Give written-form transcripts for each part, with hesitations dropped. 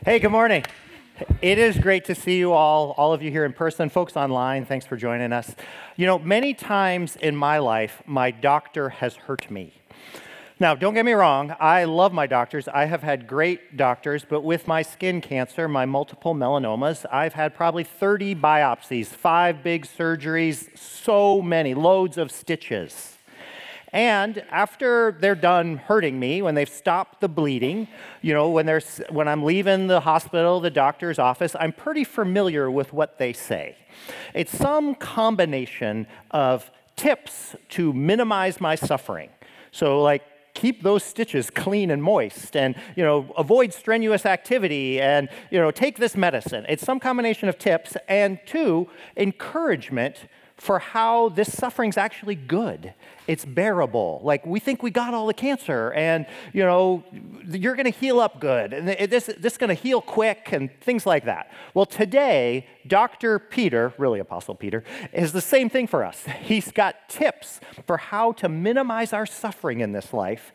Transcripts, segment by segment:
Hey, good morning. It is great to see you all of you here in person, folks online, thanks for joining us. You know, many times in my life, my doctor has hurt me. Now, don't get me wrong, I love my doctors. I have had great doctors, but with my skin cancer, my multiple melanomas, I've had probably 30 biopsies, 5 big surgeries, so many, loads of stitches. And after they're done hurting me, when they've stopped the bleeding, you know, when I'm leaving the hospital, the doctor's office, I'm pretty familiar with what they say. It's some combination of tips to minimize my suffering. So like, keep those stitches clean and moist and, avoid strenuous activity and, take this medicine. It's some combination of tips and 2, encouragement for how this suffering's actually good. It's bearable. Like, we think we got all the cancer and, you're going to heal up good and this is going to heal quick and things like that. Well, today, Dr. Peter, really Apostle Peter, is the same thing for us. He's got tips for how to minimize our suffering in this life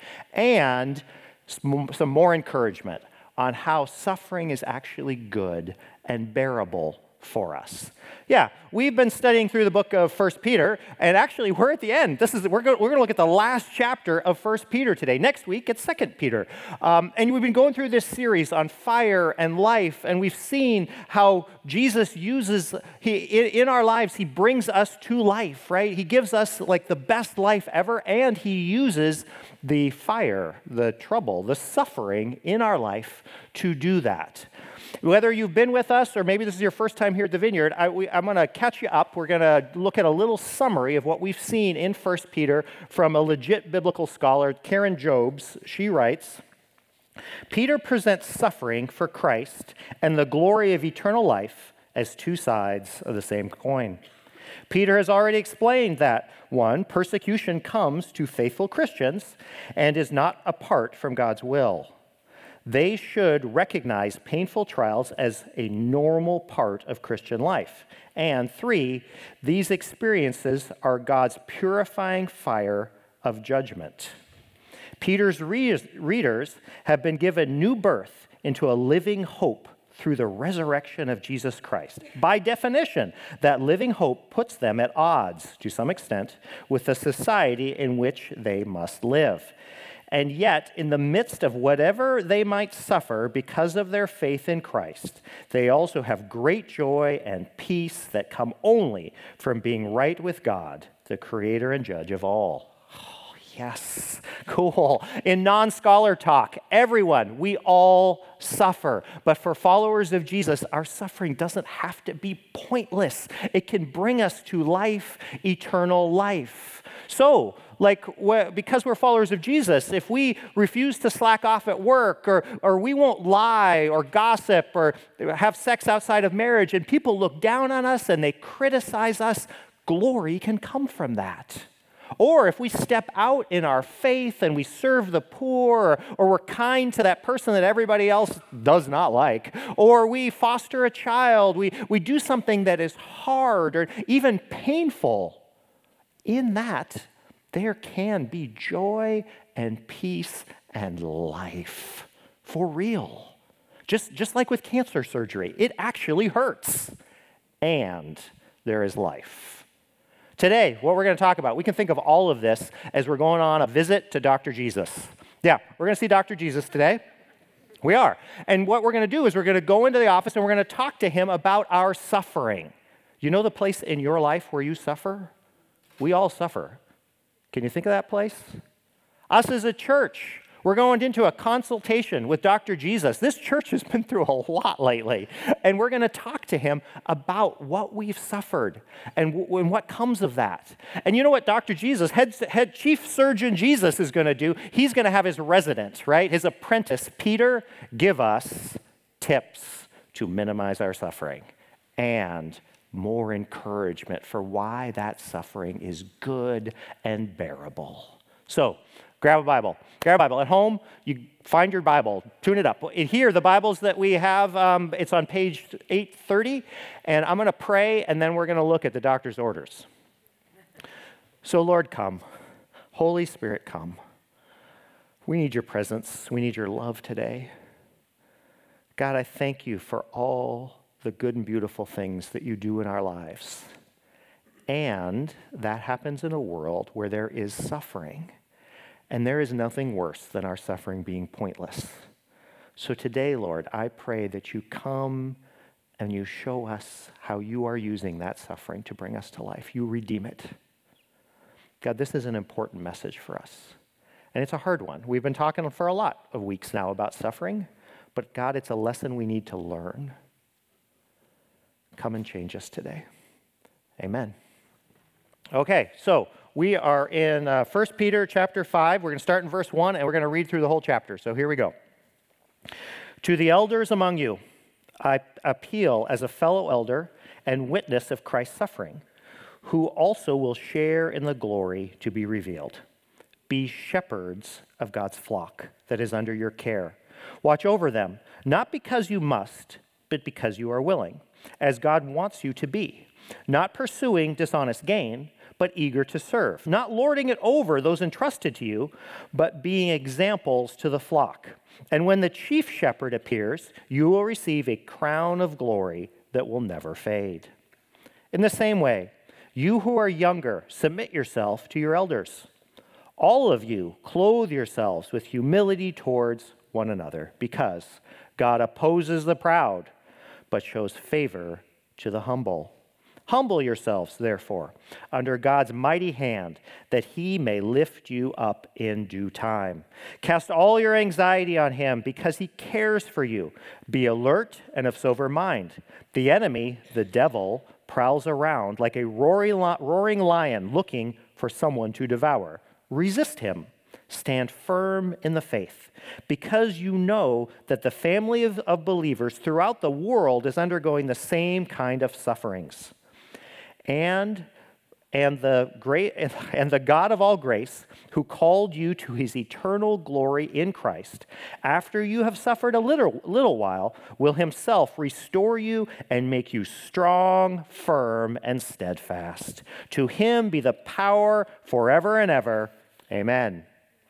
and some more encouragement on how suffering is actually good and bearable for us. Yeah, we've been studying through the book of 1 Peter, and actually we're at the end. We're going to look at the last chapter of 1 Peter today. Next week, it's 2 Peter. And we've been going through this series on fire and life, and we've seen how Jesus uses, in our lives, he brings us to life, right? He gives us like the best life ever, and he uses the fire, the trouble, the suffering in our life to do that. Whether you've been with us or maybe this is your first time here at the Vineyard, I'm going to catch you up. We're going to look at a little summary of what we've seen in 1 Peter from a legit biblical scholar, Karen Jobes. She writes, Peter presents suffering for Christ and the glory of eternal life as 2 sides of the same coin. Peter has already explained that, 1, persecution comes to faithful Christians and is not apart from God's will. They should recognize painful trials as a normal part of Christian life. And 3, these experiences are God's purifying fire of judgment. Peter's readers have been given new birth into a living hope through the resurrection of Jesus Christ. By definition, that living hope puts them at odds, to some extent, with the society in which they must live. And yet, in the midst of whatever they might suffer because of their faith in Christ, they also have great joy and peace that come only from being right with God, the creator and judge of all. Oh, yes, cool. In non-scholar talk, everyone, we all suffer. But for followers of Jesus, our suffering doesn't have to be pointless. It can bring us to life, eternal life. So, because we're followers of Jesus, if we refuse to slack off at work or we won't lie or gossip or have sex outside of marriage and people look down on us and they criticize us, glory can come from that. Or if we step out in our faith and we serve the poor or we're kind to that person that everybody else does not like, or we foster a child, we do something that is hard or even painful, in that, there can be joy and peace and life for real. Just like with cancer surgery, it actually hurts. And there is life. Today, what we're going to talk about, we can think of all of this as we're going on a visit to Dr. Jesus. Yeah, we're going to see Dr. Jesus today. We are. And what we're going to do is we're going to go into the office and we're going to talk to him about our suffering. You know the place in your life where you suffer? We all suffer. Can you think of that place? Us as a church, we're going into a consultation with Dr. Jesus. This church has been through a lot lately, and we're going to talk to him about what we've suffered and what comes of that. And you know what Dr. Jesus, head chief surgeon Jesus is going to do? He's going to have his resident, right, his apprentice, Peter, give us tips to minimize our suffering and more encouragement for why that suffering is good and bearable. So, grab a Bible. At home, you find your Bible, tune it up. Here, the Bibles that we have, it's on page 830, and I'm going to pray, and then we're going to look at the doctor's orders. So, Lord, come. Holy Spirit, come. We need your presence. We need your love today. God, I thank you for all the good and beautiful things that you do in our lives. And that happens in a world where there is suffering. And there is nothing worse than our suffering being pointless. So today, Lord, I pray that you come and you show us how you are using that suffering to bring us to life. You redeem it. God, this is an important message for us. And it's a hard one. We've been talking for a lot of weeks now about suffering, but God, it's a lesson we need to learn. Come and change us today. Amen. Okay, so we are in 1 Peter chapter 5. We're going to start in verse 1, and we're going to read through the whole chapter. So here we go. To the elders among you, I appeal as a fellow elder and witness of Christ's suffering, who also will share in the glory to be revealed. Be shepherds of God's flock that is under your care. Watch over them, not because you must, but because you are willing, as God wants you to be, not pursuing dishonest gain, but eager to serve, not lording it over those entrusted to you, but being examples to the flock. And when the chief shepherd appears, you will receive a crown of glory that will never fade. In the same way, you who are younger, submit yourself to your elders. All of you, clothe yourselves with humility towards one another, because God opposes the proud, but shows favor to the humble. Humble yourselves, therefore, under God's mighty hand, that he may lift you up in due time. Cast all your anxiety on him, because he cares for you. Be alert and of sober mind. The enemy, the devil, prowls around like a roaring lion looking for someone to devour. Resist him. Stand firm in the faith, because you know that the family of believers throughout the world is undergoing the same kind of sufferings. And the God of all grace, who called you to his eternal glory in Christ, after you have suffered a little while, will himself restore you and make you strong, firm, and steadfast. To him be the power forever and ever. Amen.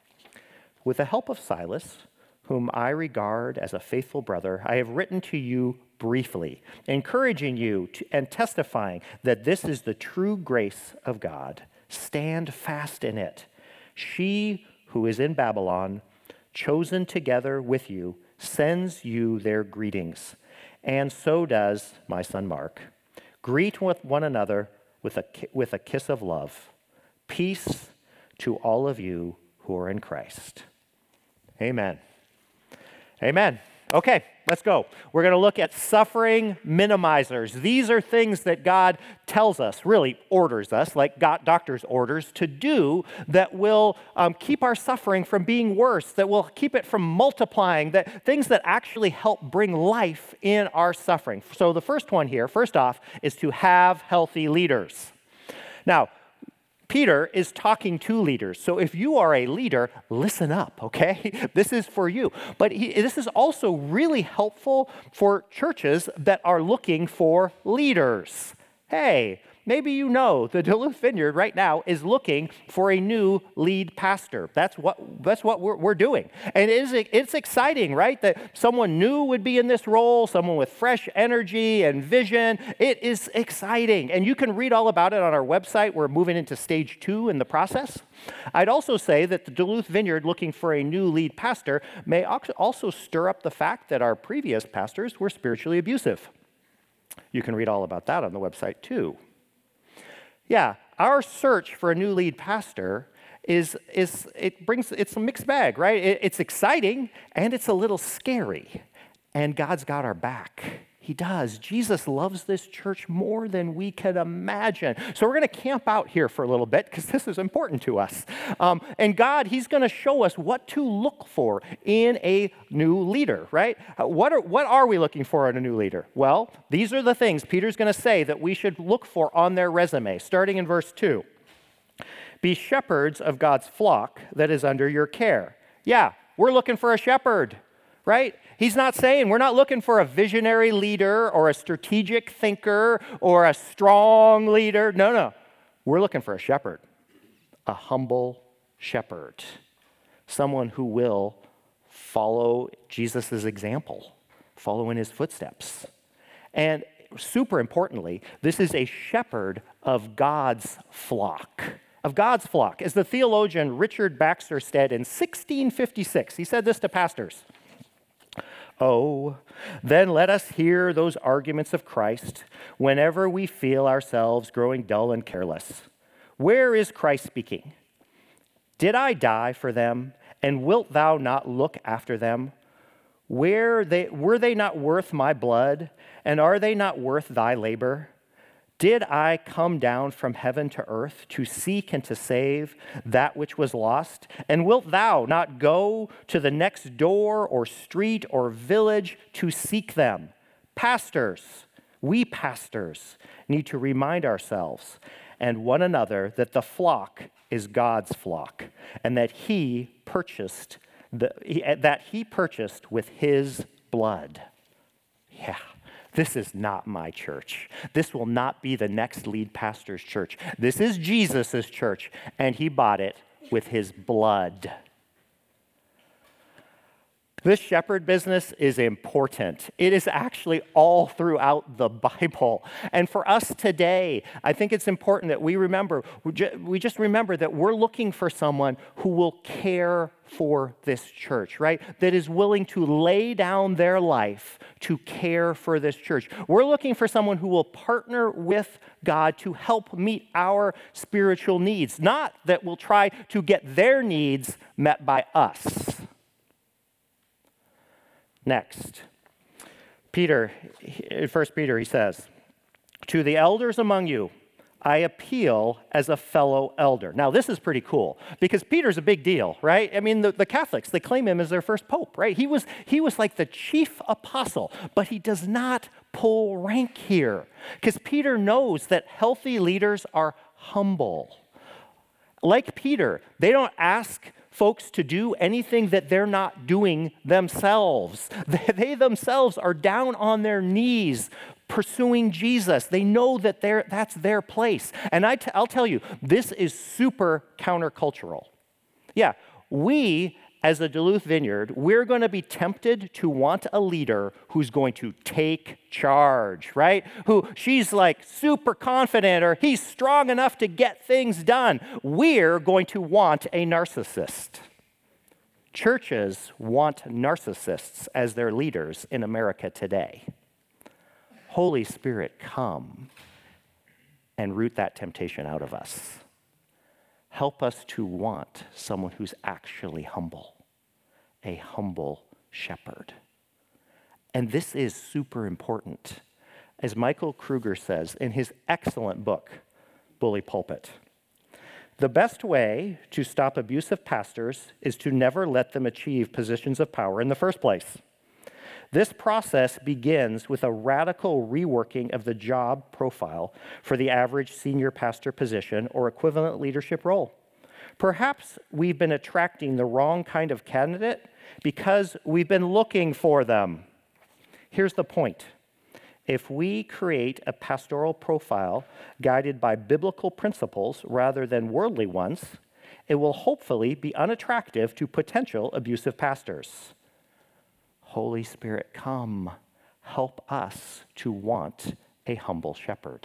With the help of Silas, whom I regard as a faithful brother, I have written to you briefly, encouraging you and testifying that this is the true grace of God. Stand fast in it. She who is in Babylon, chosen together with you, sends you their greetings, and so does my son Mark. Greet one another with a kiss of love. Peace to all of you who are in Christ. Amen. Amen. Okay, let's go. We're going to look at suffering minimizers. These are things that God tells us, really orders us, like doctor's orders, to do that will keep our suffering from being worse, that will keep it from multiplying, things that actually help bring life in our suffering. So the first one here, first off, is to have healthy leaders. Now, Peter is talking to leaders. So if you are a leader, listen up, okay? This is for you. But this is also really helpful for churches that are looking for leaders. Hey, maybe you know the Duluth Vineyard right now is looking for a new lead pastor. That's what we're doing. And it's exciting, right? That someone new would be in this role, someone with fresh energy and vision. It is exciting. And you can read all about it on our website. We're moving into stage 2 in the process. I'd also say that the Duluth Vineyard looking for a new lead pastor may also stir up the fact that our previous pastors were spiritually abusive. You can read all about that on the website too. Yeah, our search for a new lead pastor it's a mixed bag, right? It's exciting and it's a little scary. And God's got our back. He does. Jesus loves this church more than we can imagine. So we're going to camp out here for a little bit because this is important to us. And God, he's going to show us what to look for in a new leader, right? What are we looking for in a new leader? Well, these are the things Peter's going to say that we should look for on their resume, starting in verse 2. Be shepherds of God's flock that is under your care. Yeah, we're looking for a shepherd, right? He's not saying we're not looking for a visionary leader or a strategic thinker or a strong leader. No. We're looking for a shepherd, a humble shepherd, someone who will follow Jesus' example, follow in his footsteps. And super importantly, this is a shepherd of God's flock. Of God's flock. As the theologian Richard Baxter said in 1656, he said this to pastors. Oh, then let us hear those arguments of Christ whenever we feel ourselves growing dull and careless. Where is Christ speaking? Did I die for them, and wilt thou not look after them? Were they not worth my blood, and are they not worth thy labor? Did I come down from heaven to earth to seek and to save that which was lost? And wilt thou not go to the next door or street or village to seek them? Pastors, we pastors need to remind ourselves and one another that the flock is God's flock and that he purchased with his blood. Yeah. This is not my church. This will not be the next lead pastor's church. This is Jesus' church, and he bought it with his blood. This shepherd business is important. It is actually all throughout the Bible. And for us today, I think it's important that we just remember that we're looking for someone who will care for this church, right? That is willing to lay down their life to care for this church. We're looking for someone who will partner with God to help meet our spiritual needs, not that will try to get their needs met by us. Next, Peter, in 1 Peter, he says, to the elders among you, I appeal as a fellow elder. Now, this is pretty cool because Peter's a big deal, right? I mean, the Catholics, they claim him as their first pope, right? He was like the chief apostle, but he does not pull rank here because Peter knows that healthy leaders are humble. Like Peter, they don't ask folks to do anything that they're not doing themselves. They themselves are down on their knees pursuing Jesus. They know that that's their place. And I'll tell you, this is super countercultural. Yeah, we, as a Duluth Vineyard, we're going to be tempted to want a leader who's going to take charge, right? She's like super confident or he's strong enough to get things done. We're going to want a narcissist. Churches want narcissists as their leaders in America today. Holy Spirit, come and root that temptation out of us. Help us to want someone who's actually humble, a humble shepherd. And this is super important. As Michael Kruger says in his excellent book, Bully Pulpit, the best way to stop abusive pastors is to never let them achieve positions of power in the first place. This process begins with a radical reworking of the job profile for the average senior pastor position or equivalent leadership role. Perhaps we've been attracting the wrong kind of candidate because we've been looking for them. Here's the point. If we create a pastoral profile guided by biblical principles rather than worldly ones, it will hopefully be unattractive to potential abusive pastors. Holy Spirit, come, help us to want a humble shepherd.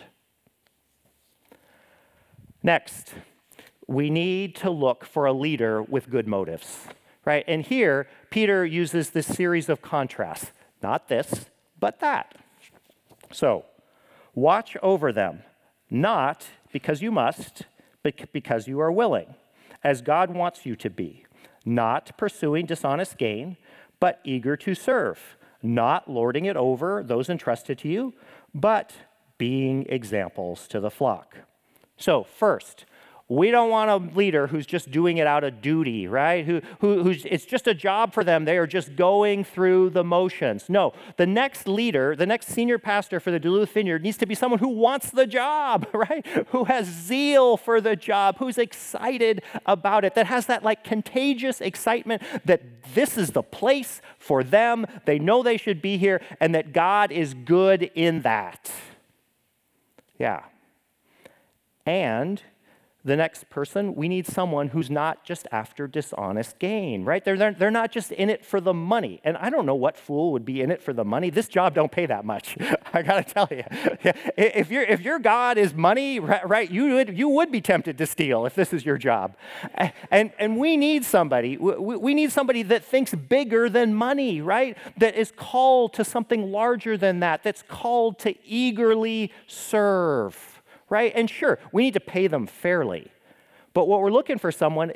Next, we need to look for a leader with good motives, right? And here, Peter uses this series of contrasts. Not this, but that. So, watch over them, not because you must, but because you are willing, as God wants you to be, not pursuing dishonest gain, but eager to serve, not lording it over those entrusted to you, but being examples to the flock. So first, we don't want a leader who's just doing it out of duty, right? Who's it's just a job for them. They are just going through the motions. No, the next leader, the next senior pastor for the Duluth Vineyard needs to be someone who wants the job, right? Who has zeal for the job, who's excited about it, that has that like contagious excitement that this is the place for them. They know they should be here and that God is good in that. Yeah. And the next person, we need someone who's not just after dishonest gain, right? They're not just in it for the money. And I don't know what fool would be in it for the money. This job don't pay that much. I got to tell you. If your God is money, right, you would be tempted to steal if this is your job. And we need somebody. We need somebody that thinks bigger than money, right? That is called to something larger than that. That's called to eagerly serve. Right? And sure, we need to pay them fairly. But what we're looking for someone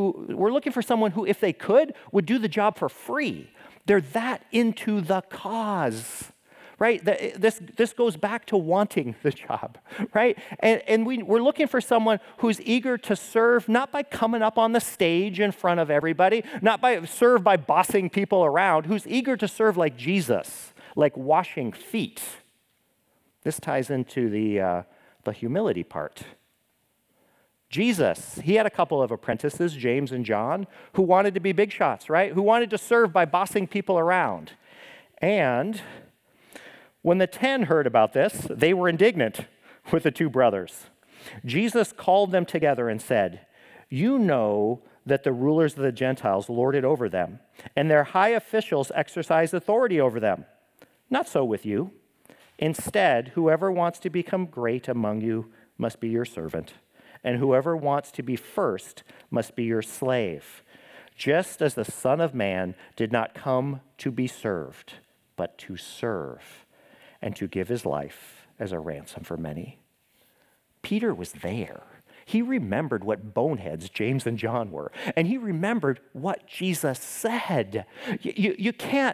who, if they could, would do the job for free. They're that into the cause. Right? This goes back to wanting the job, right? And we're looking for someone who's eager to serve, not by coming up on the stage in front of everybody, not by serve by bossing people around, who's eager to serve like Jesus, like washing feet. This ties into the humility part. Jesus, he had a couple of apprentices, James and John, who wanted to be big shots, right? Who wanted to serve by bossing people around. And when the 10 heard about this, they were indignant with the two brothers. Jesus called them together and said, "You know that the rulers of the Gentiles lord it over them, and their high officials exercise authority over them. Not so with you. Instead, whoever wants to become great among you must be your servant, and whoever wants to be first must be your slave, just as the Son of Man did not come to be served, but to serve, and to give his life as a ransom for many." Peter was there. He remembered what boneheads James and John were, and he remembered what Jesus said. You can't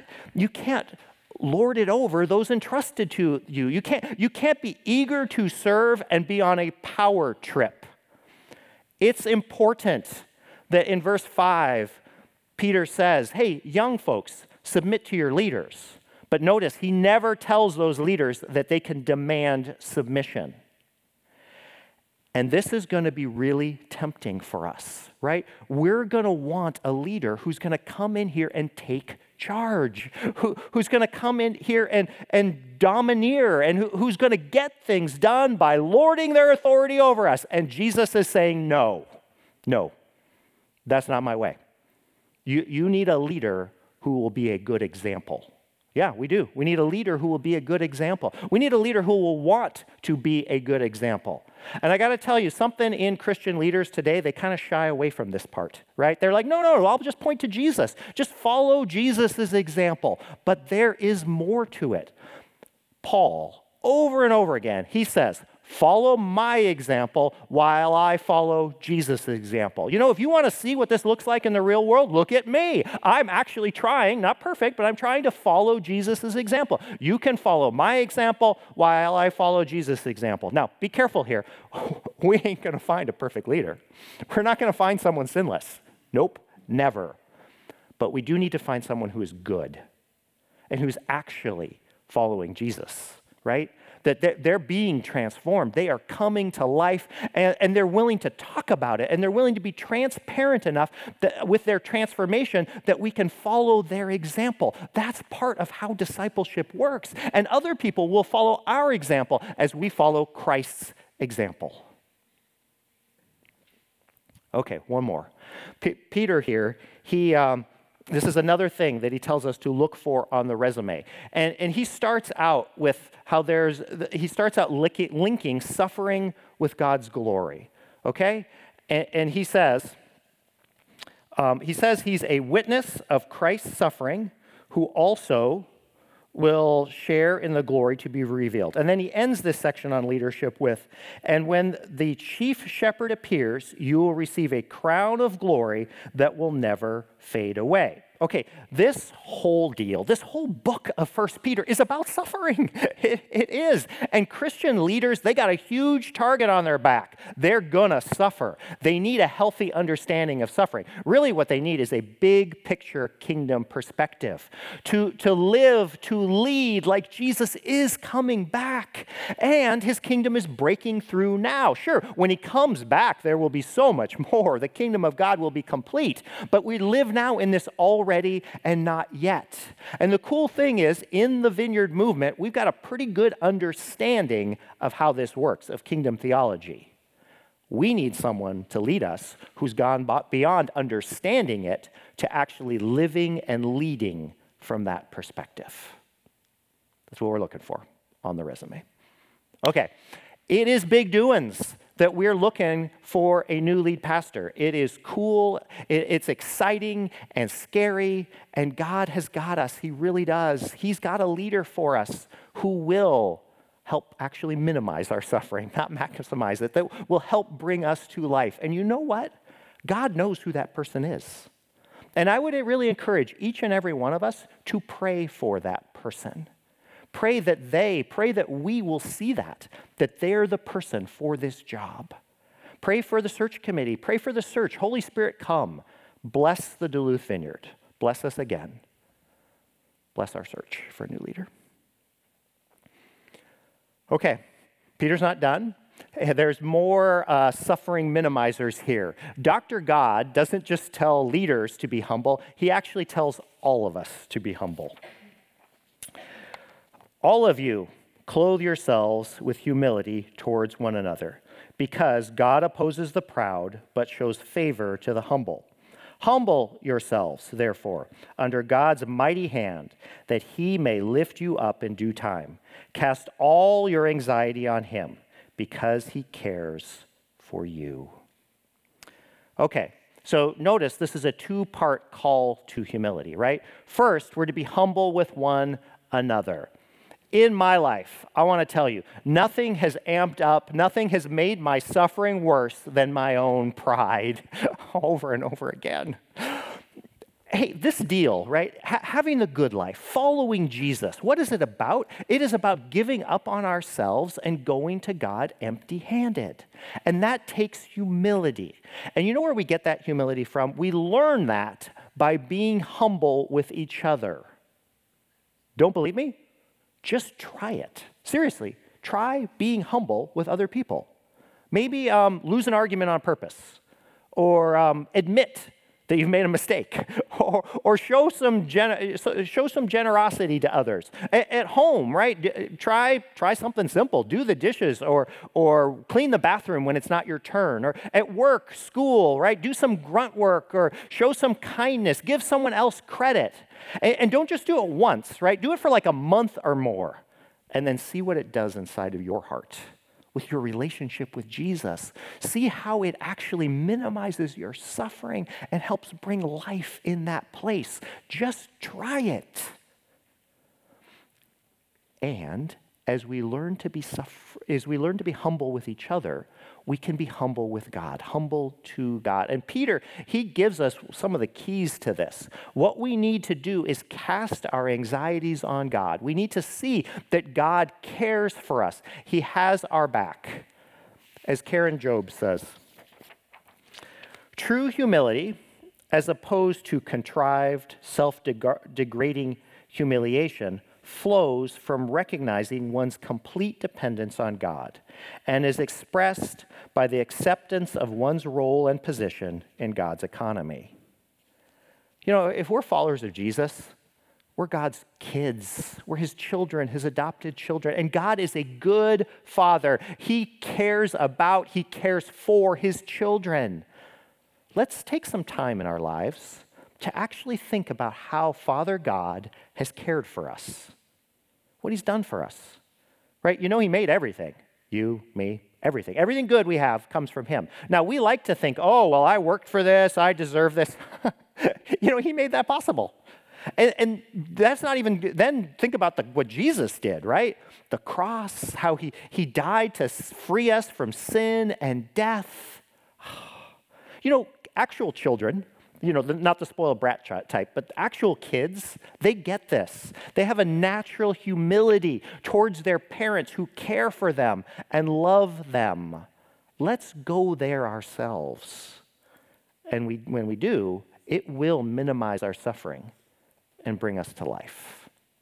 lord it over those entrusted to you. You can't be eager to serve and be on a power trip. It's important that in verse 5, Peter says, hey, young folks, submit to your leaders. But notice, he never tells those leaders that they can demand submission. And this is going to be really tempting for us, right? We're going to want a leader who's going to come in here and take charge, who's going to come in here and domineer, and who's going to get things done by lording their authority over us. And Jesus is saying, no, that's not my way. You need a leader who will be a good example. Yeah, we do. We need a leader who will be a good example. We need a leader who will want to be a good example. And I got to tell you, something in Christian leaders today, they kind of shy away from this part, right? They're like, no, I'll just point to Jesus. Just follow Jesus' example. But there is more to it. Paul, over and over again, he says, follow my example while I follow Jesus' example. You know, if you want to see what this looks like in the real world, look at me. I'm actually trying, not perfect, but I'm trying to follow Jesus' example. You can follow my example while I follow Jesus' example. Now, be careful here. We ain't going to find a perfect leader. We're not going to find someone sinless. Nope, never. But we do need to find someone who is good and who's actually following Jesus, right? That they're being transformed. They are coming to life, and they're willing to talk about it, and they're willing to be transparent enough that with their transformation that we can follow their example. That's part of how discipleship works. And other people will follow our example as we follow Christ's example. Okay, one more. Peter here, this is another thing that he tells us to look for on the resume. And he starts out with how linking suffering with God's glory, okay? And he says he's a witness of Christ's suffering who also will share in the glory to be revealed. And then he ends this section on leadership with, and when the chief shepherd appears, you will receive a crown of glory that will never fade away. Okay, this whole deal, this whole book of 1 Peter is about suffering. It is. And Christian leaders, they got a huge target on their back. They're gonna suffer. They need a healthy understanding of suffering. Really what they need is a big picture kingdom perspective. To live, to lead like Jesus is coming back. And his kingdom is breaking through now. Sure, when he comes back, there will be so much more. The kingdom of God will be complete. But we live now in this already and not yet. And the cool thing is, in the Vineyard movement, we've got a pretty good understanding of how this works, of kingdom theology. We need someone to lead us who's gone beyond understanding it to actually living and leading from that perspective. That's what we're looking for on the resume. Okay, it is big doings that we're looking for a new lead pastor. It is cool, it's exciting and scary, and God has got us. He really does. He's got a leader for us who will help actually minimize our suffering, not maximize it, that will help bring us to life. And you know what? God knows who that person is. And I would really encourage each and every one of us to pray for that person. Pray that we will see that they're the person for this job. Pray for the search committee. Pray for the search. Holy Spirit, come. Bless the Duluth Vineyard. Bless us again. Bless our search for a new leader. Okay, Peter's not done. There's more suffering minimizers here. Dr. God doesn't just tell leaders to be humble. He actually tells all of us to be humble. All of you, clothe yourselves with humility towards one another, because God opposes the proud, but shows favor to the humble. Humble yourselves, therefore, under God's mighty hand, that he may lift you up in due time. Cast all your anxiety on him, because he cares for you. Okay, so notice this is a two-part call to humility, right? First, we're to be humble with one another. In my life, I want to tell you, nothing has amped up, nothing has made my suffering worse than my own pride over and over again. Hey, this deal, right? Having the good life, following Jesus, what is it about? It is about giving up on ourselves and going to God empty-handed. And that takes humility. And you know where we get that humility from? We learn that by being humble with each other. Don't believe me? Just try it. Seriously, try being humble with other people. Maybe lose an argument on purpose, or admit that you've made a mistake, or show some generosity to others. At home, right? Try something simple. Do the dishes, or clean the bathroom when it's not your turn. Or at work, school, right? Do some grunt work, or show some kindness. Give someone else credit. And don't just do it once, right? Do it for like a month or more, and then see what it does inside of your heart with your relationship with Jesus. See how it actually minimizes your suffering and helps bring life in that place. Just try it. And as we learn to be humble with each other, we can be humble with God, humble to God. And Peter, he gives us some of the keys to this. What we need to do is cast our anxieties on God. We need to see that God cares for us. He has our back. As Karen Job says, true humility, as opposed to contrived, self-degrading humiliation, flows from recognizing one's complete dependence on God and is expressed by the acceptance of one's role and position in God's economy. You know, if we're followers of Jesus, we're God's kids. We're his children, his adopted children. And God is a good father. He cares for his children. Let's take some time in our lives to actually think about how Father God has cared for us, what he's done for us, right? You know, he made everything. You, me, everything. Everything good we have comes from him. Now, we like to think, oh, well, I worked for this, I deserve this. You know, he made that possible. And that's not even, then think about what Jesus did, right? The cross, how he died to free us from sin and death. You know, actual children, you know, not the spoiled brat type, but actual kids, they get this. They have a natural humility towards their parents who care for them and love them. Let's go there ourselves. And when we do, it will minimize our suffering and bring us to life.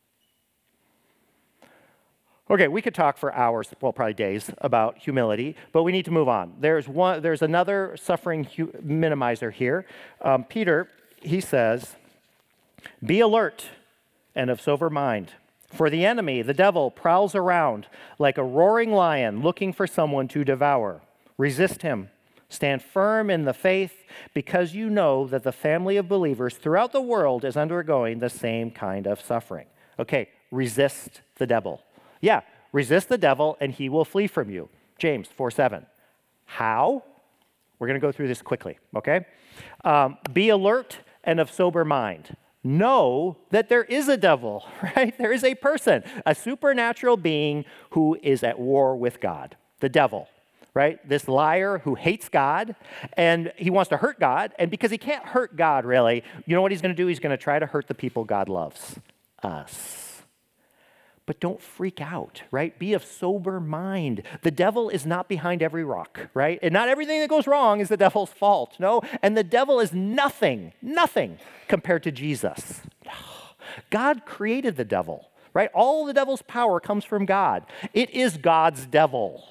Okay, we could talk for hours, well, probably days, about humility, but we need to move on. There's another suffering minimizer here. Peter, he says, be alert and of sober mind, for the enemy, the devil, prowls around like a roaring lion looking for someone to devour. Resist him, Stand firm in the faith because you know that the family of believers throughout the world is undergoing the same kind of suffering. Okay, resist the devil. Yeah, resist the devil and he will flee from you. James 4:7. How? We're going to go through this quickly, okay? Be alert and of sober mind. Know that there is a devil, right? There is a person, a supernatural being who is at war with God, the devil, right? This liar who hates God, and he wants to hurt God, and because he can't hurt God, really, you know what he's going to do? He's going to try to hurt the people God loves, us. But don't freak out, right? Be of sober mind. The devil is not behind every rock, right? And not everything that goes wrong is the devil's fault, no? And the devil is nothing compared to Jesus. God created the devil, right? All the devil's power comes from God. It is God's devil.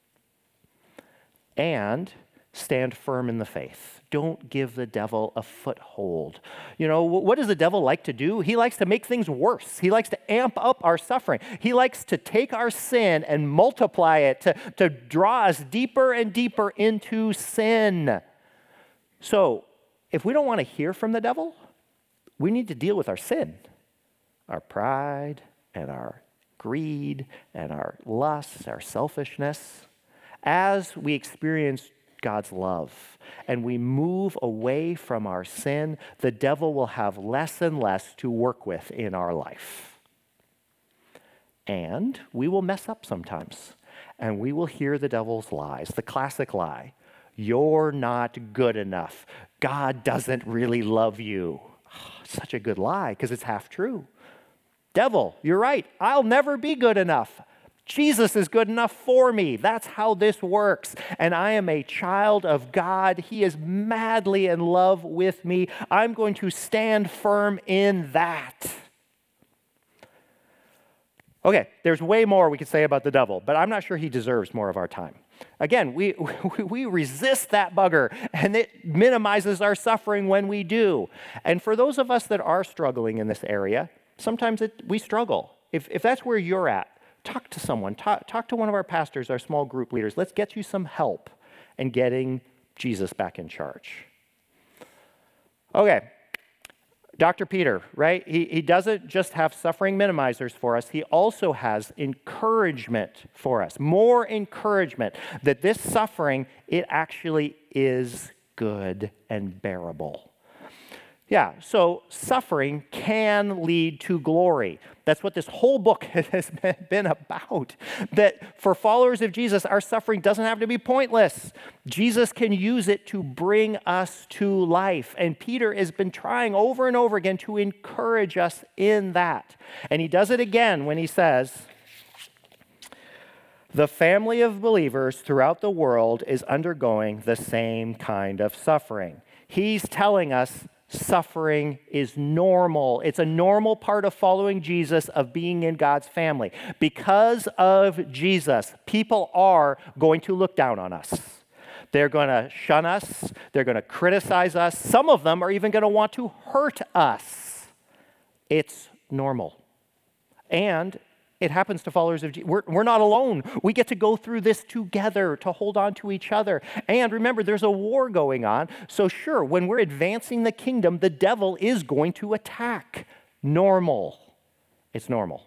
And stand firm in the faith. Don't give the devil a foothold. You know, what does the devil like to do? He likes to make things worse. He likes to amp up our suffering. He likes to take our sin and multiply it, to draw us deeper and deeper into sin. So, if we don't want to hear from the devil, we need to deal with our sin, our pride and our greed and our lust, our selfishness. As we experience God's love and we move away from our sin, the devil will have less and less to work with in our life. And we will mess up sometimes, and we will hear the devil's lies, the classic lie, you're not good enough. God doesn't really love you. Such a good lie because it's half true. Devil, you're right. I'll never be good enough. Jesus is good enough for me. That's how this works. And I am a child of God. He is madly in love with me. I'm going to stand firm in that. Okay, there's way more we could say about the devil, but I'm not sure he deserves more of our time. Again, we resist that bugger, and it minimizes our suffering when we do. And for those of us that are struggling in this area, sometimes we struggle. If that's where you're at, talk to someone. Talk to one of our pastors, our small group leaders. Let's get you some help in getting Jesus back in charge. Okay, Dr. Peter, right? He doesn't just have suffering minimizers for us. He also has encouragement for us. More encouragement that this suffering, it actually is good and bearable. Yeah, so suffering can lead to glory. That's what this whole book has been about. That for followers of Jesus, our suffering doesn't have to be pointless. Jesus can use it to bring us to life. And Peter has been trying over and over again to encourage us in that. And he does it again when he says, the family of believers throughout the world is undergoing the same kind of suffering. He's telling us suffering is normal. It's a normal part of following Jesus, of being in God's family. Because of Jesus, people are going to look down on us. They're going to shun us. They're going to criticize us. Some of them are even going to want to hurt us. It's normal. And it happens to followers of Jesus. We're not alone. We get to go through this together to hold on to each other. And remember, there's a war going on. So sure, when we're advancing the kingdom, the devil is going to attack. Normal. It's normal.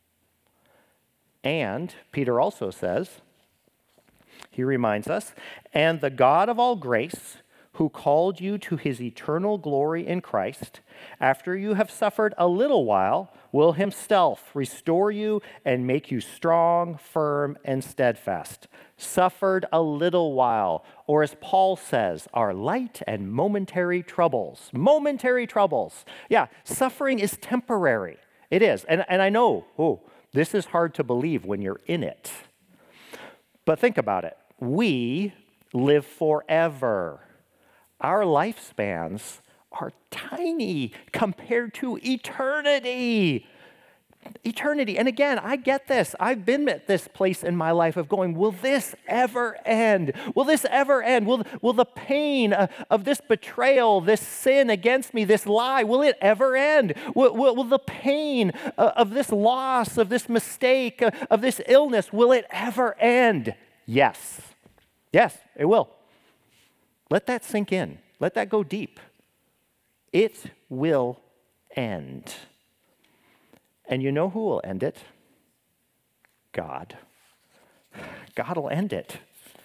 And Peter also says, he reminds us, and the God of all grace, who called you to his eternal glory in Christ, after you have suffered a little while, will himself restore you and make you strong, firm, and steadfast. Suffered a little while, or as Paul says, are light and momentary troubles. Momentary troubles. Yeah, suffering is temporary. It is. And I know, this is hard to believe when you're in it. But think about it. We live forever. Our lifespans are tiny compared to eternity. Eternity. And again, I get this. I've been at this place in my life of going, will this ever end? Will this ever end? Will the pain of this betrayal, this sin against me, this lie, will it ever end? Will the pain of this loss, of this mistake, of this illness, will it ever end? Yes. Yes, it will. Let that sink in. Let that go deep. It will end. And you know who will end it? God. God will end it.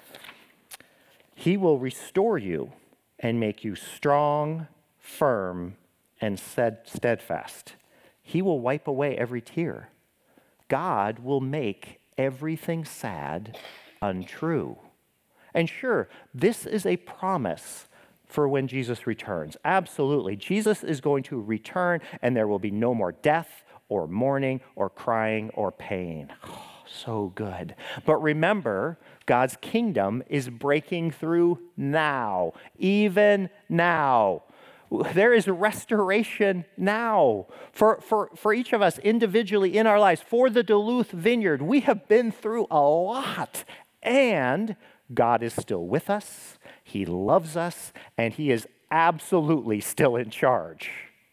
He will restore you and make you strong, firm, and steadfast. He will wipe away every tear. God will make everything sad untrue. And sure, this is a promise for when Jesus returns. Absolutely. Jesus is going to return, and there will be no more death or mourning or crying or pain. Oh, so good. But remember, God's kingdom is breaking through now, even now. There is restoration now for each of us individually in our lives. For the Duluth Vineyard, we have been through a lot, and God is still with us. He loves us, and he is absolutely still in charge.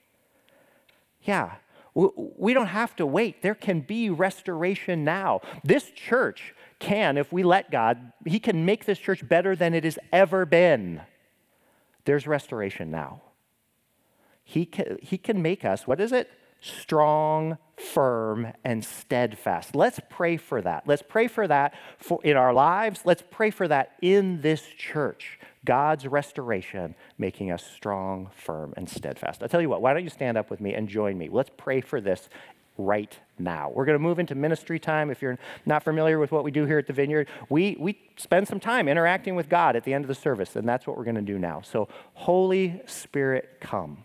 Yeah, we don't have to wait. There can be restoration now. This church can, if we let God, he can make this church better than it has ever been. There's restoration now. He can make us, what is it? Strong, firm, and steadfast. Let's pray for that. Let's pray for that in our lives. Let's pray for that in this church. God's restoration, making us strong, firm, and steadfast. I'll tell you what, why don't you stand up with me and join me? Let's pray for this right now. We're going to move into ministry time. If you're not familiar with what we do here at the Vineyard, we spend some time interacting with God at the end of the service, and that's what we're going to do now. So, Holy Spirit, come.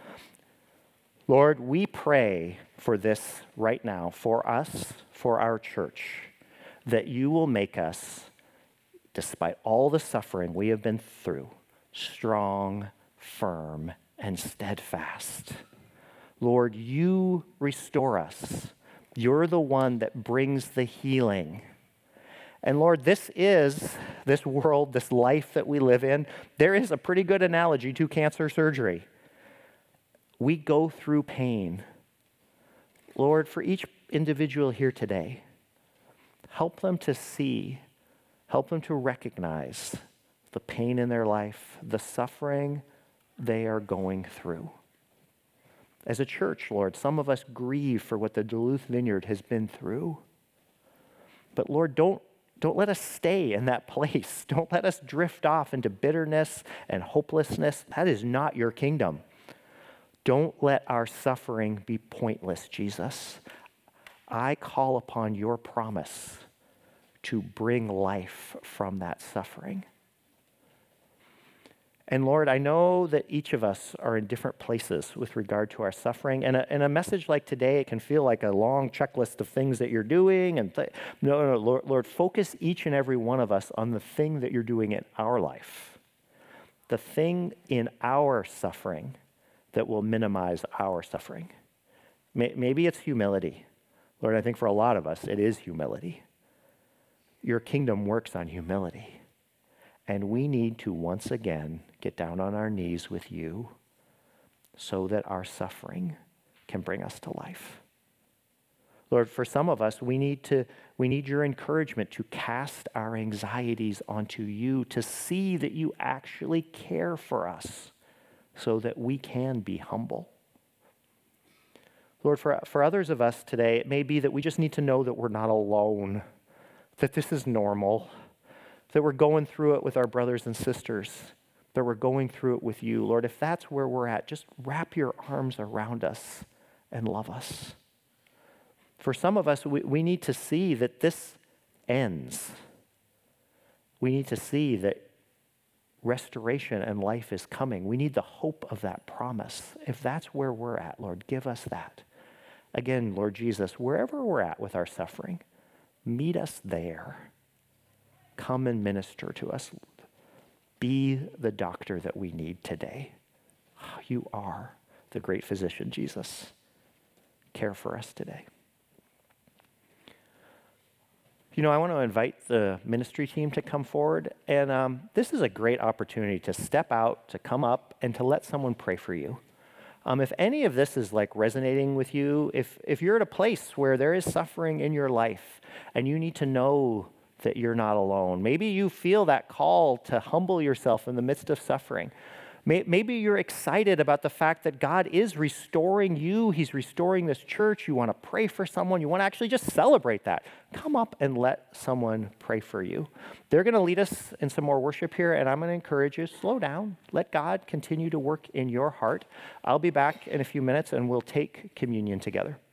Lord, we pray for this right now, for us, for our church, that you will make us, despite all the suffering we have been through, strong, firm, and steadfast. Lord, you restore us. You're the one that brings the healing. And Lord, this world, this life that we live in, there is a pretty good analogy to cancer surgery. We go through pain. Lord, for each individual here today, help them to see, help them to recognize the pain in their life, the suffering they are going through. As a church, Lord, some of us grieve for what the Duluth Vineyard has been through. But Lord, don't let us stay in that place. Don't let us drift off into bitterness and hopelessness. That is not your kingdom. Don't let our suffering be pointless, Jesus. I call upon your promise to bring life from that suffering. And Lord, I know that each of us are in different places with regard to our suffering. And a message like today, it can feel like a long checklist of things that you're doing. No, Lord, focus each and every one of us on the thing that you're doing in our life, the thing in our suffering that will minimize our suffering. Maybe it's humility. Lord, I think for a lot of us, it is humility. Your kingdom works on humility. And we need to once again get down on our knees with you so that our suffering can bring us to life. Lord, for some of us, we need your encouragement to cast our anxieties onto you, to see that you actually care for us, so that we can be humble. Lord, for others of us today, it may be that we just need to know that we're not alone, that this is normal, that we're going through it with our brothers and sisters, that we're going through it with you. Lord, if that's where we're at, just wrap your arms around us and love us. For some of us, we need to see that this ends. We need to see that restoration and life is coming. We need the hope of that promise. If that's where we're at, Lord, give us that. Again, Lord Jesus, wherever we're at with our suffering, meet us there. Come and minister to us. Be the doctor that we need today. You are the great physician, Jesus. Care for us today. You know, I want to invite the ministry team to come forward, and this is a great opportunity to step out, to come up, and to let someone pray for you. If any of this is like resonating with you, if you're at a place where there is suffering in your life, and you need to know that you're not alone. Maybe you feel that call to humble yourself in the midst of suffering. Maybe you're excited about the fact that God is restoring you. He's restoring this church. You want to pray for someone. You want to actually just celebrate that. Come up and let someone pray for you. They're going to lead us in some more worship here, and I'm going to encourage you, slow down. Let God continue to work in your heart. I'll be back in a few minutes, and we'll take communion together.